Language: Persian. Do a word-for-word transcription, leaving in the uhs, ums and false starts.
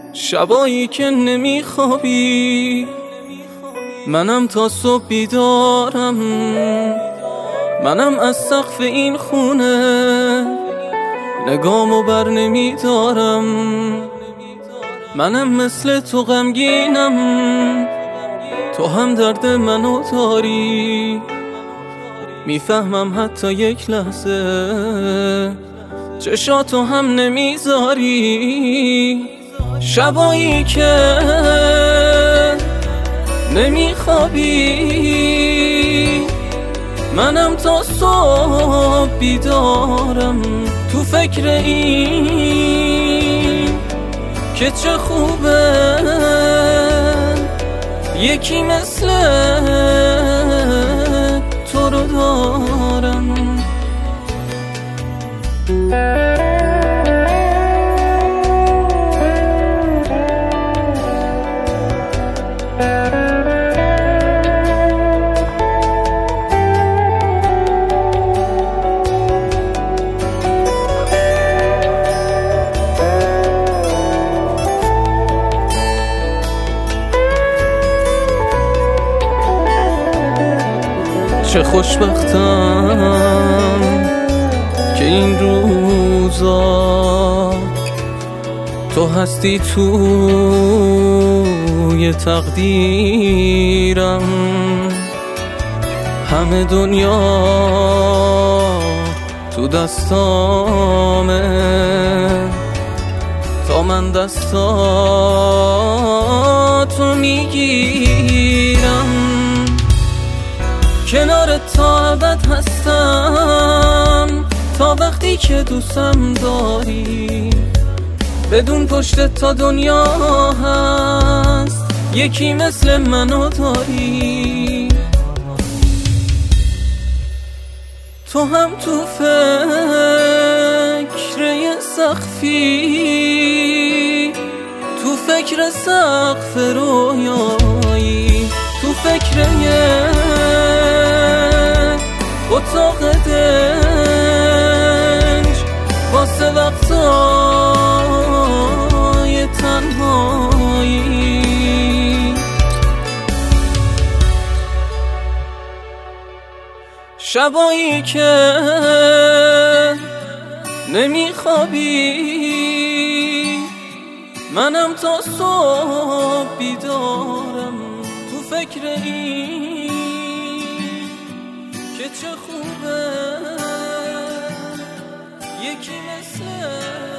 شبایی که نمیخوابی منم تا صبح بیدارم، منم از سقف این خونه نگامو بر نمیدارم، منم مثل تو غمگینم، تو هم درد منو داری، میفهمم حتی یک لحظه چشاتو هم نمیذاری. شبایی که نمیخوابی منم تا صبح بیدارم، تو فکر این که چه خوبه یکی مثل تو رو دارم. چه خوشبختم که این روزا تو هستی توی تقدیرم، همه دنیا تو دستامه تا من دستاتو میگیرم، کنارت تا ابد هستم تا وقتی که دوستم داری، بدون پشتت تا دنیا هست یکی مثل منو داری. تو هم تو فکر یه سقفی، تو فکر سقف رویایی، تو فکر یه اتاق دنج واسه وقتای تنهایی. شبایی که نمیخوابی منم تا صبح بیدارم، تو فکر این که چه خوبه یکی مثل